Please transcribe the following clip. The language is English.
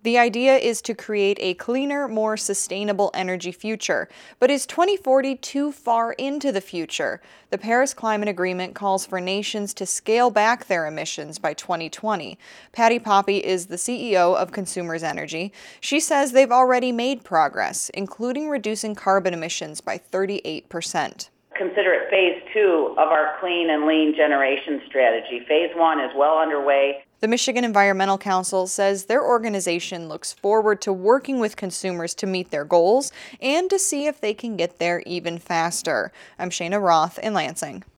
The idea is to create a cleaner, more sustainable energy future. But is 2040 too far into the future? The Paris Climate Agreement calls for nations to scale back their emissions by 2020. Patty Poppe is the CEO of Consumers Energy. She says they've already made progress, including reducing carbon emissions by 38%. Consider it phase 2 of our clean and lean generation strategy. Phase 1 is well underway. The Michigan Environmental Council says their organization looks forward to working with consumers to meet their goals and to see if they can get there even faster. I'm Shayna Roth in Lansing.